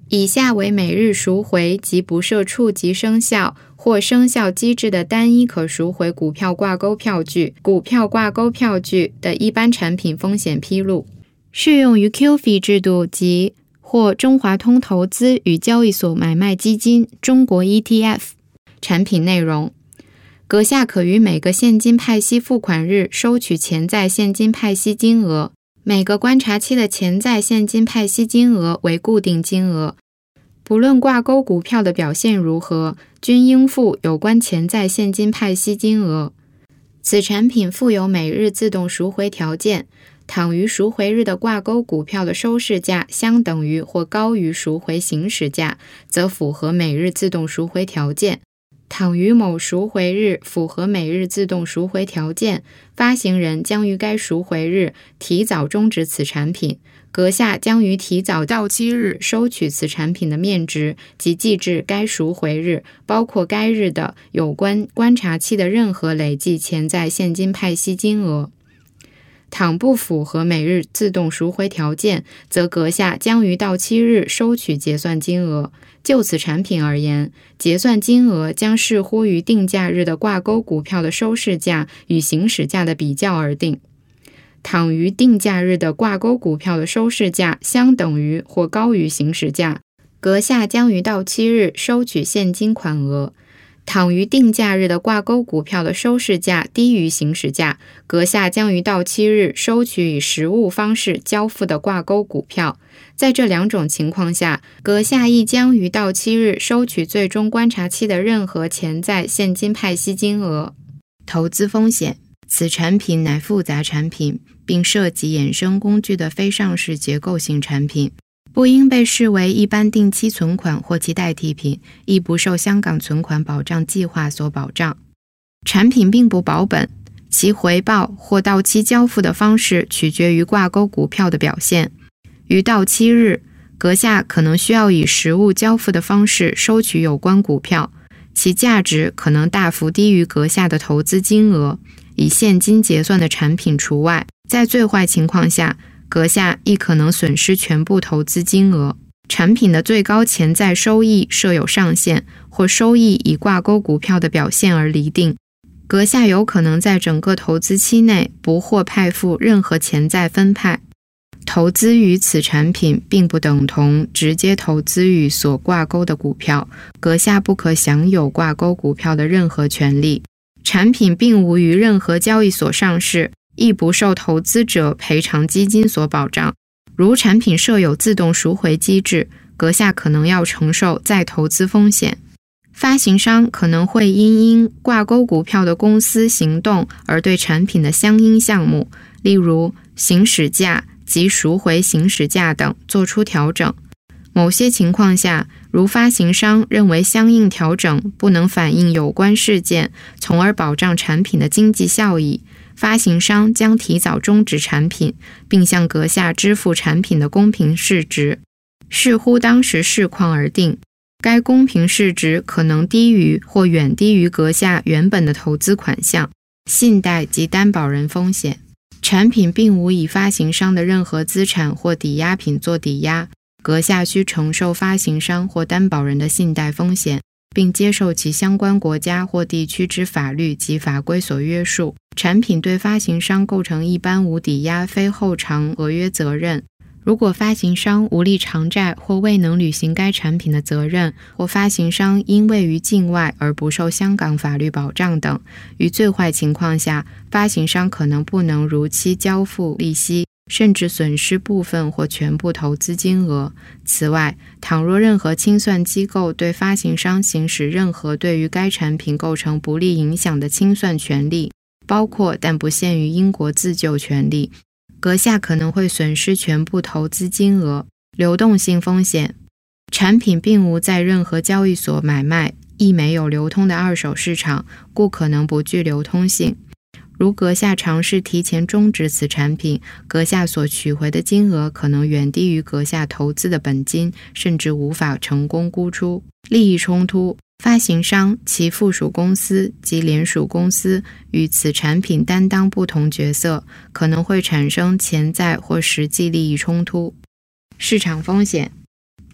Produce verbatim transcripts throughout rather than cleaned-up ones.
以下为每日赎回及不设触及生效或生效机制的单一可赎回股票挂钩票据、股票挂钩票据的一般产品风险披露，适用于 Q F I 制度及或中华通投资与交易所买卖基金中国 E T F。 产品内容：阁下可于每个现金派息付款日收取潜在现金派息金额，每个观察期的潜在现金派息金额为固定金额，不论挂钩股票的表现如何，均应付有关潜在现金派息金额。此产品附有每日自动赎回条件，倘于赎回日的挂钩股票的收市价相等于或高于赎回行使价，则符合每日自动赎回条件。倘于某赎回日符合每日自动赎回条件，发行人将于该赎回日提早终止此产品，阁下将于提早到期日收取此产品的面值及计至该赎回日，包括该日的有关观察期的任何累计潜在现金派息金额。倘不符合每日自动赎回条件，则阁下将于到期日收取结算金额。就此产品而言，结算金额将视乎于定价日的挂钩股票的收市价与行使价的比较而定。倘于定价日的挂钩股票的收市价相等于或高于行使价，阁下将于到期日收取现金款额。倘于定价日的挂钩股票的收市价低于行使价，阁下将于到期日收取以实物方式交付的挂钩股票。在这两种情况下，阁下亦将于到期日收取最终观察期的任何潜在现金派息金额。投资风险：此产品乃复杂产品，并涉及衍生工具的非上市结构性产品，不应被视为一般定期存款或其代替品，亦不受香港存款保障计划所保障。产品并不保本，其回报或到期交付的方式取决于挂钩股票的表现。于到期日，阁下可能需要以实物交付的方式收取有关股票，其价值可能大幅低于阁下的投资金额，以现金结算的产品除外。在最坏情况下，阁下亦可能损失全部投资金额。产品的最高潜在收益设有上限，或收益以挂钩股票的表现而厘定。阁下有可能在整个投资期内不获派付任何潜在分派。投资于此产品并不等同直接投资于所挂钩的股票，阁下不可享有挂钩股票的任何权利。产品并无于任何交易所上市，亦不受投资者赔偿基金所保障。如产品设有自动赎回机制，阁下可能要承受再投资风险。发行商可能会因因挂钩股票的公司行动而对产品的相应项目，例如行使价及赎回行使价等做出调整。某些情况下，如发行商认为相应调整不能反映有关事件，从而保障产品的经济效益，发行商将提早终止产品，并向阁下支付产品的公平市值，视乎当时市况而定。该公平市值可能低于或远低于阁下原本的投资款项。信贷及担保人风险：产品并无以发行商的任何资产或抵押品做抵押，阁下需承受发行商或担保人的信贷风险，并接受其相关国家或地区之法律及法规所约束。产品对发行商构成一般无抵押非后偿合约责任。如果发行商无力偿债或未能履行该产品的责任，或发行商因位于境外而不受香港法律保障等，于最坏情况下，发行商可能不能如期交付利息，甚至损失部分或全部投资金额。此外，倘若任何清算机构对发行商行使任何对于该产品构成不利影响的清算权利，包括但不限于英国自救权利，阁下可能会损失全部投资金额。流动性风险：产品并无在任何交易所买卖，亦没有流通的二手市场，故可能不具流通性。如阁下尝试提前终止此产品，阁下所取回的金额可能远低于阁下投资的本金，甚至无法成功沽出。利益冲突：发行商、其附属公司及联属公司与此产品担当不同角色，可能会产生潜在或实际利益冲突。市场风险：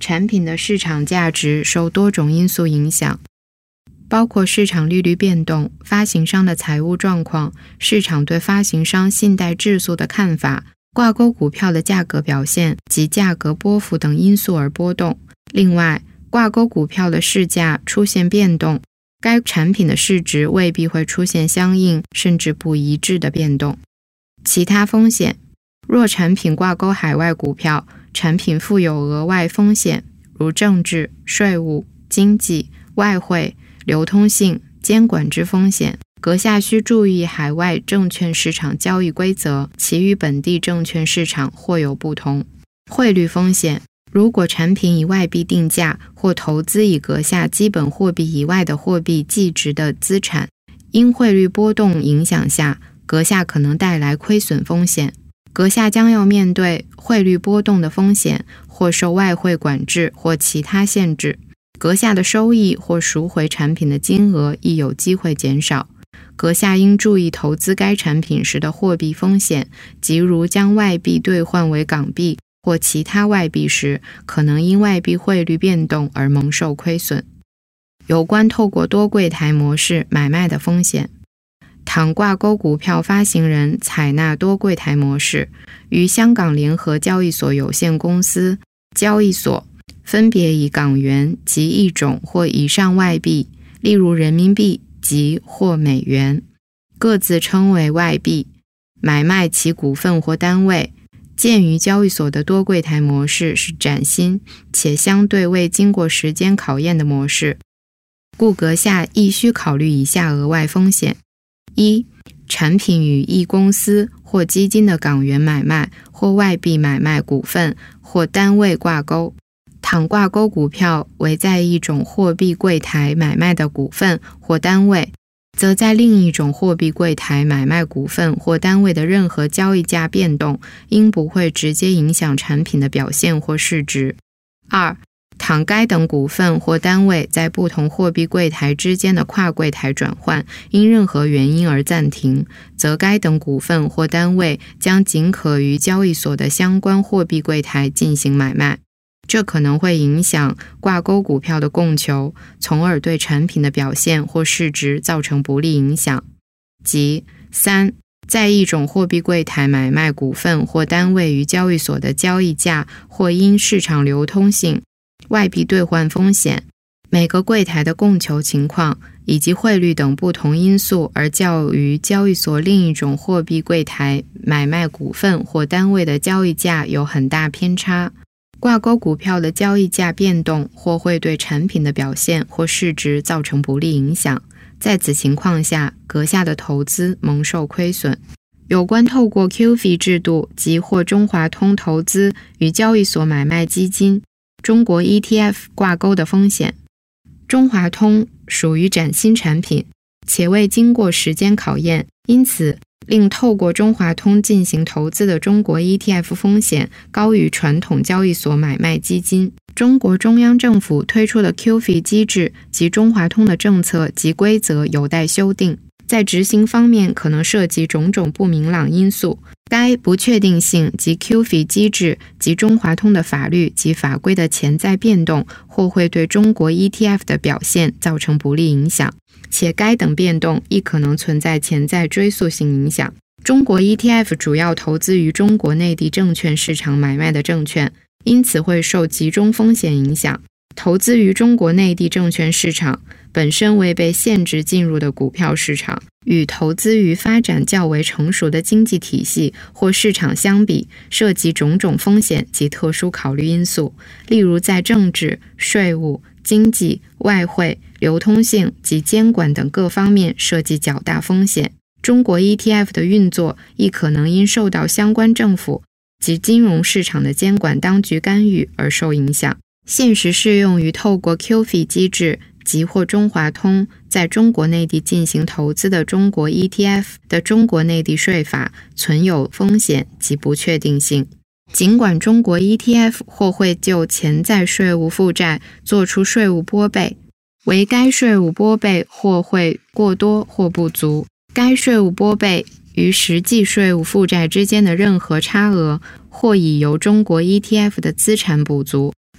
产品的市场价值受多种因素影响，包括市场利率变动、发行商的财务状况、市场对发行商信贷质素的看法、挂钩股票的价格表现及价格波幅等因素而波动。另外，挂钩股票的市价出现变动，该产品的市值未必会出现相应甚至不一致的变动。其他风险，若产品挂钩海外股票，产品负有额外风险，如政治、税务、经济、外汇、流通性、监管之风险，阁下需注意海外证券市场交易规则，其与本地证券市场或有不同。汇率风险，如果产品以外币定价或投资以阁下基本货币以外的货币计值的资产，因汇率波动影响下，阁下可能带来亏损风险。阁下将要面对汇率波动的风险，或受外汇管制或其他限制。阁下的收益或赎回产品的金额亦有机会减少。阁下应注意投资该产品时的货币风险，即如将外币兑换为港币或其他外币时，可能因外币汇率变动而蒙受亏损。有关透过多柜台模式买卖的风险，倘挂钩股票发行人采纳多柜台模式，与香港联合交易所有限公司交易所分别以港元及一种或以上外币，例如人民币及或美元，各自称为外币，买卖其股份或单位。鉴于交易所的多柜台模式是崭新且相对未经过时间考验的模式，故阁下亦需考虑以下额外风险：一、产品与一公司或基金的港元买卖或外币买卖股份或单位挂钩。倘挂钩股票为在一种货币柜台买卖的股份或单位，则在另一种货币柜台买卖股份或单位的任何交易价变动，应不会直接影响产品的表现或市值。二、倘该等股份或单位在不同货币柜台之间的跨柜台转换因任何原因而暂停，则该等股份或单位将仅可于交易所的相关货币柜台进行买卖。这可能会影响挂钩股票的供求，从而对产品的表现或市值造成不利影响。即三、在一种货币柜台买卖股份或单位于交易所的交易价，或因市场流通性、外币兑换风险、每个柜台的供求情况以及汇率等不同因素而较于交易所另一种货币柜台买卖股份或单位的交易价有很大偏差。挂钩股票的交易价变动或会对产品的表现或市值造成不利影响，在此情况下，阁下的投资蒙受亏损。有关透过 Q F I 制度及或中华通投资与交易所买卖基金、中国 E T F 挂钩的风险。中华通属于崭新产品，且未经过时间考验，因此令透过中华通进行投资的中国 E T F 风险高于传统交易所买卖基金。中国中央政府推出的 Q F I 机制及中华通的政策及规则有待修订，在执行方面可能涉及种种不明朗因素。该不确定性及 Q F I 机制及中华通的法律及法规的潜在变动，或会对中国 E T F 的表现造成不利影响，且该等变动亦可能存在潜在追溯性影响。中国 E T F 主要投资于中国内地证券市场买卖的证券，因此会受集中风险影响。投资于中国内地证券市场本身为被限制进入的股票市场，与投资于发展较为成熟的经济体系或市场相比，涉及种种风险及特殊考虑因素，例如在政治、税务、经济、外汇、流通性及监管等各方面涉及较大风险。中国 E T F 的运作亦可能因受到相关政府及金融市场的监管当局干预而受影响。现时适用于透过 Q F I 机制及或中华通在中国内地进行投资的中国 E T F 的中国内地税法存有风险及不确定性。尽管中国 E T F 或会就潜在税务负债做出税务拨备，为该税务拨备或会过多或不足，该税务拨备与实际税务负债之间的任何差额，或已由中国 E T F 的资产补足，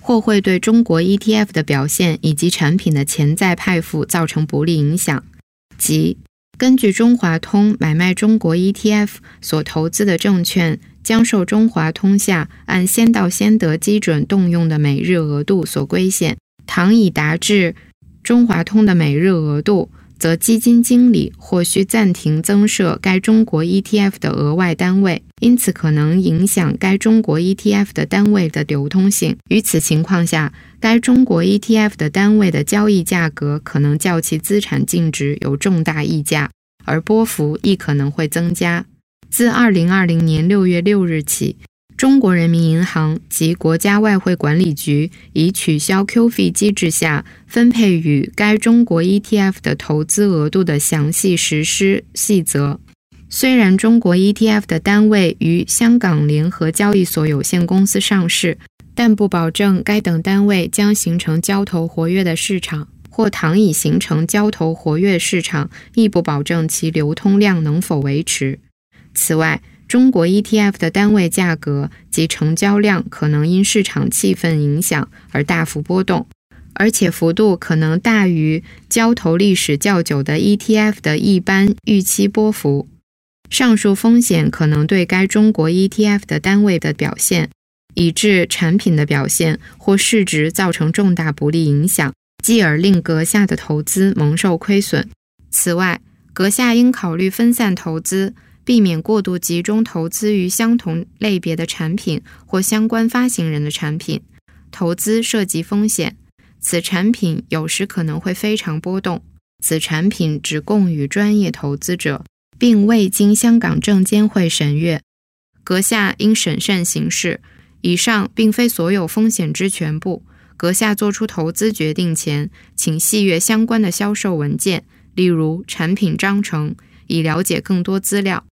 或会对中国 E T F 的表现以及产品的潜在派付造成不利影响，即根据中华通买卖中国 E T F 所投资的证券将受中华通下按先到先得基准动用的每日额度所规限，倘已达至中华通的每日额度，则基金经理或需暂停增设该中国 E T F 的额外单位，因此可能影响该中国 E T F 的单位的流通性。于此情况下，该中国 E T F 的单位的交易价格可能较其资产净值有重大溢价，而波幅亦可能会增加。自二零二零年六月六日起，中国人民银行及国家外汇管理局已取消 Q F I 机制下分配与该中国 E T F 的投资额度的详细实施细则。虽然中国 E T F 的单位于香港联合交易所有限公司上市，但不保证该等单位将形成交投活跃的市场，或倘已形成交投活跃市场，亦不保证其流通量能否维持。此外，中国 E T F 的单位价格及成交量可能因市场气氛影响而大幅波动，而且幅度可能大于交投历史较久的 E T F 的一般预期波幅。上述风险可能对该中国 E T F 的单位的表现，以致产品的表现或市值造成重大不利影响，继而令阁下的投资蒙受亏损。此外，阁下应考虑分散投资，避免过度集中投资于相同类别的产品或相关发行人的产品。投资涉及风险，此产品有时可能会非常波动，此产品只供予专业投资者，并未经香港证监会审阅。阁下应审慎行事。以上并非所有风险之全部，阁下做出投资决定前，请细阅相关的销售文件，例如产品章程，以了解更多资料。